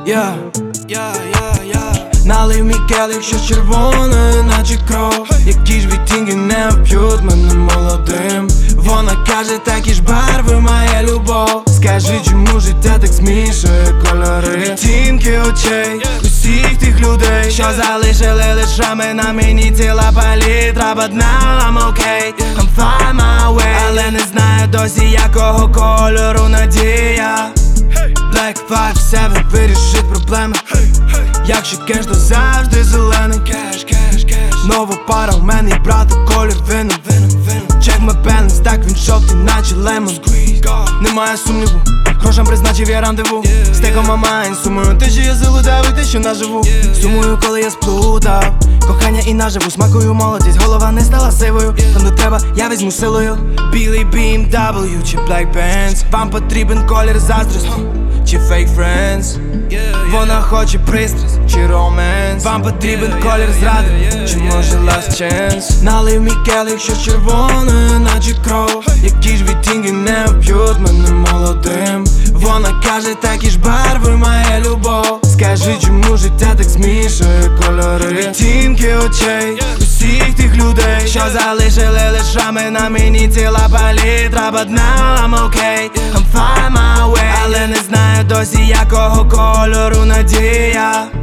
Налив мій келих, що червоне, наче кров. Які ж відтінки не вб'ють мене молодим. Вона каже, такі ж барви моя любов. Скажи, чому життя так змішує кольори? Відтінки очей усіх тих людей, що залишили лишами на мені ціла палітра. But now I'm okay, I'm fine my way. Але не знаю досі, якого кольору надія. Black 5-7 вирішить проблеми. Якщо кеш, то завжди зелений. Нова пара у мене, і брати колір вином. Check my balance, так він жовтий, наче лемон. Немає сумніву, грошам призначив я рандеву. Стеком my mind, сумую те, що я залудав, і те, що наживу. Сумую, коли я сплутав кохання і наживу, смакую молодість, голова не стала сивою. Там де треба, я візьму силою. Білий BMW чи Black Benz. Вам потрібен колір заздрості чи fake friends? Вона хоче пристрасть чи роменс? Вам потрібен колір зради чи може last chance? Налив мій келих, що червоне, наче кров. Які ж відтінки не вб'ють мене молодим. Вона каже, такі ж барви моя любов. Скажи, чому життя так змішує кольори? Відтінки очей усіх тих людей, що залишили лишами на мені ціла палітра. But now I'm okay, I'm fine my way. Але не знаю досі, якого кольору надія.